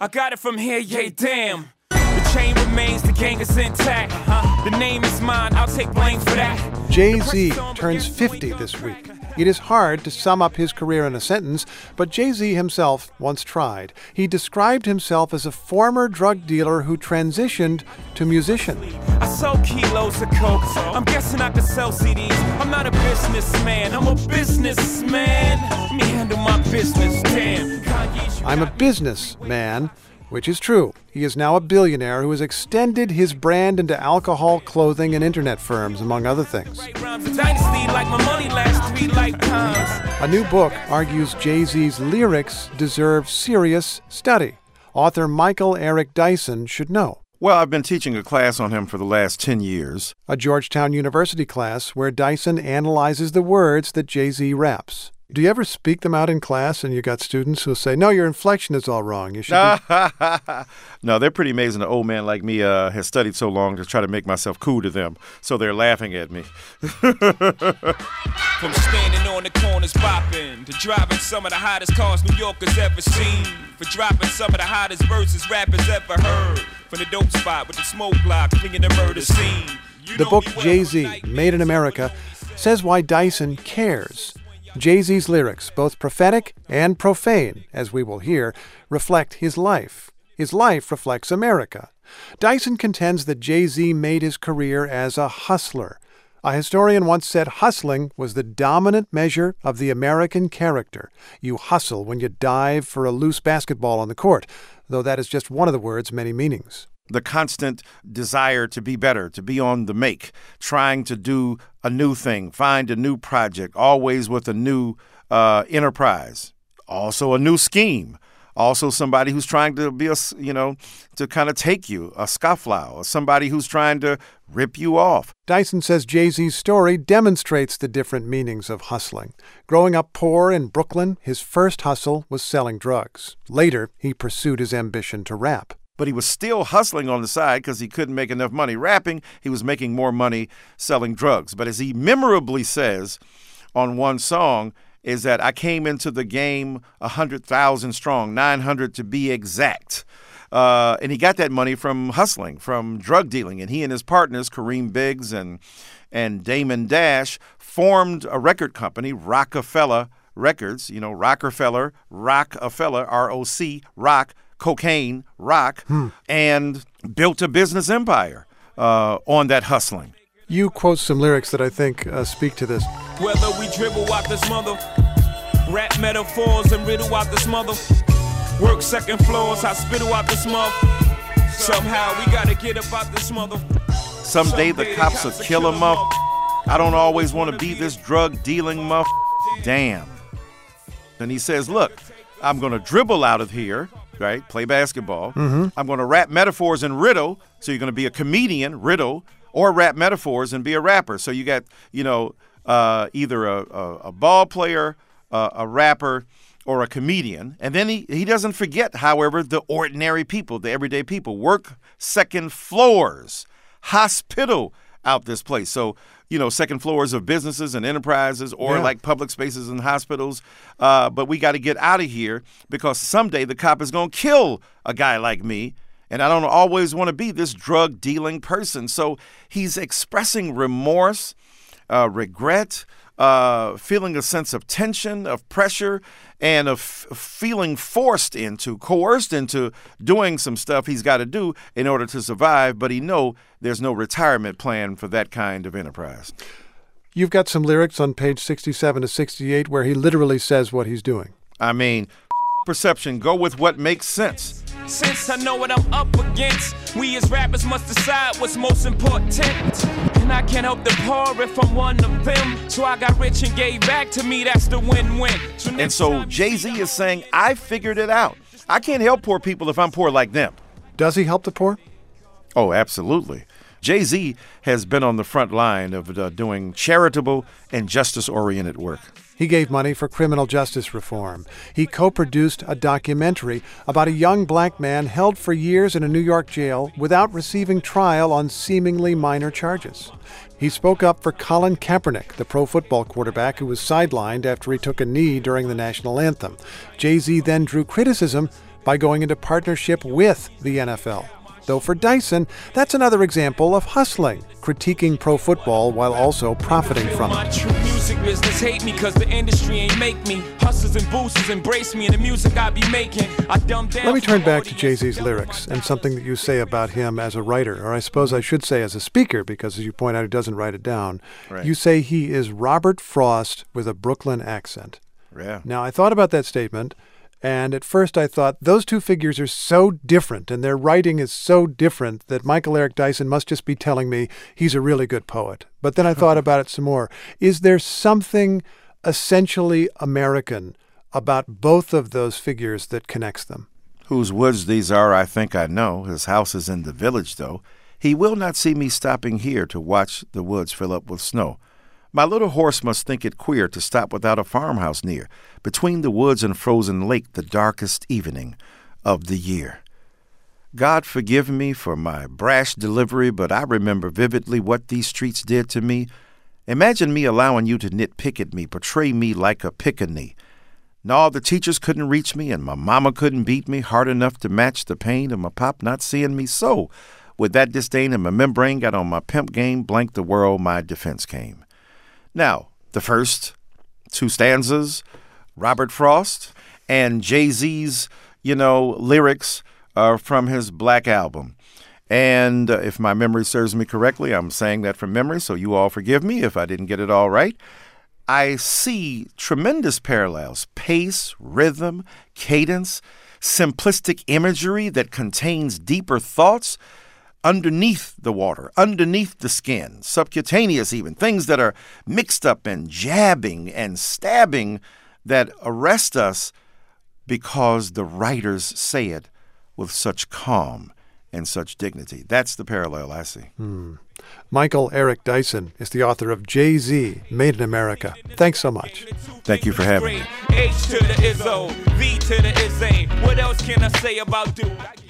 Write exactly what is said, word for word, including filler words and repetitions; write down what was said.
I got it from here, yay, damn. The chain remains, the gang is intact. Huh? The name is mine, I'll take blame for that. Jay-Z turns fifty this week. It is hard to sum up his career in a sentence, but Jay-Z himself once tried. He described himself as a former drug dealer who transitioned to musician. I sell kilos of coke, I'm guessing I could sell C Ds. I'm not a businessman, I'm a businessman. Let me handle my business, damn. I'm a businessman, which is true. He is now a billionaire who has extended his brand into alcohol, clothing, and internet firms, among other things. A new book argues Jay-Z's lyrics deserve serious study. Author Michael Eric Dyson should know. Well, I've been teaching a class on him for the last ten years. A Georgetown University class where Dyson analyzes the words that Jay-Z raps. Do you ever speak them out in class and you got students who say, no, your inflection is all wrong. You should be... No, they're pretty amazing. An old man like me uh, has studied so long to try to make myself cool to them, so they're laughing at me. From standing on the corners bopping to driving some of the hottest cars New Yorkers ever seen, for dropping some of the hottest verses rappers ever heard, from the dope spot with the smoke block clinging the murder scene. You the book Jay-Z, Made in America, says why Dyson cares. Jay-Z's lyrics, both prophetic and profane, as we will hear, reflect his life. His life reflects America. Dyson contends that Jay-Z made his career as a hustler. A historian once said hustling was the dominant measure of the American character. You hustle when you dive for a loose basketball on the court, though that is just one of the word's many meanings. The constant desire to be better, to be on the make, trying to do a new thing, find a new project, always with a new uh, enterprise, also a new scheme, also somebody who's trying to be a, you know, to kind of take you, a scofflaw, or somebody who's trying to rip you off. Dyson says Jay-Z's story demonstrates the different meanings of hustling. Growing up poor in Brooklyn, his first hustle was selling drugs. Later, he pursued his ambition to rap. But he was still hustling on the side because he couldn't make enough money rapping. He was making more money selling drugs. But as he memorably says on one song, is that I came into the game one hundred thousand strong, nine hundred to be exact. Uh, and he got that money from hustling, from drug dealing. And he and his partners, Kareem Biggs and, and Damon Dash, formed a record company, Rockefeller Records. You know, Rockefeller, Rockefeller, R O C, Rock, cocaine, rock, hmm. and built a business empire uh, on that hustling. You quote some lyrics that I think uh, speak to this. Whether we dribble out this mother, rap metaphors and riddle out this mother, work second floors, hospital out this mother, somehow we gotta get up out this mother. Someday the cops will kill a muff. I don't always want to be this drug dealing muff. Damn. And he says, look, I'm going to dribble out of here. Right? Play basketball. Mm-hmm. I'm going to rap metaphors and riddle. So you're going to be a comedian, riddle, or rap metaphors and be a rapper. So you got, you know, uh, either a, a, a ball player, uh, a rapper, or a comedian. And then he, he doesn't forget, however, the ordinary people, the everyday people. Work second floors, hospital out this place. So, you know, second floors of businesses and enterprises or yeah. like public spaces and hospitals. Uh, but we got to get out of here because someday the cop is going to kill a guy like me. And I don't always want to be this drug dealing person. So he's expressing remorse, uh, regret, uh, feeling a sense of tension, of pressure, and of f- feeling forced into, coerced into doing some stuff he's got to do in order to survive. But he know there's no retirement plan for that kind of enterprise. You've got some lyrics on page sixty-seven to sixty-eight where he literally says what he's doing. I mean, perception, go with what makes sense. Since I know what I'm up against, we as rappers must decide what's most important. And I can't help the poor if I'm one of them. So I got rich and gave back to me, that's the win-win. So and so Jay-Z is saying, I figured it out. I can't help poor people if I'm poor like them. Does he help the poor? Oh, absolutely. Jay-Z has been on the front line of uh, doing charitable and justice-oriented work. He gave money for criminal justice reform. He co-produced a documentary about a young black man held for years in a New York jail without receiving trial on seemingly minor charges. He spoke up for Colin Kaepernick, the pro football quarterback who was sidelined after he took a knee during the national anthem. Jay-Z then drew criticism by going into partnership with the N F L. Though for Dyson, that's another example of hustling, critiquing pro football while also profiting from it. My true music business hate me cause the industry ain't make me. Hustlers and boosters embrace me and the music I be making. I dumb down. Let me turn back to Jay-Z's lyrics and something that you say about him as a writer, or I suppose I should say as a speaker, because as you point out, he doesn't write it down. Right. You say he is Robert Frost with a Brooklyn accent. Yeah. Now, I thought about that statement, and at first I thought those two figures are so different and their writing is so different that Michael Eric Dyson must just be telling me he's a really good poet. But then I thought about it some more. Is there something essentially American about both of those figures that connects them? Whose woods these are, I think I know. His house is in the village, though. He will not see me stopping here to watch the woods fill up with snow. My little horse must think it queer to stop without a farmhouse near, between the woods and frozen lake, the darkest evening of the year. God forgive me for my brash delivery, but I remember vividly what these streets did to me. Imagine me allowing you to nitpick at me, portray me like a pickaninny. No, the teachers couldn't reach me, and my mama couldn't beat me hard enough to match the pain of my pop not seeing me. So, with that disdain and my membrane got on my pimp game, blank the world, my defense came. Now, the first two stanzas, Robert Frost and Jay-Z's, you know, lyrics are from his Black Album. And uh, if my memory serves me correctly, I'm saying that from memory, so you all forgive me if I didn't get it all right. I see tremendous parallels, pace, rhythm, cadence, simplistic imagery that contains deeper thoughts underneath the water, underneath the skin, subcutaneous even, things that are mixed up and jabbing and stabbing that arrest us because the writers say it with such calm and such dignity. That's the parallel I see. Hmm. Michael Eric Dyson is the author of Jay-Z, Made in America. Thanks so much. Thank you for having me. H to the Izzo, V to the Izzy. What else can I say about dude?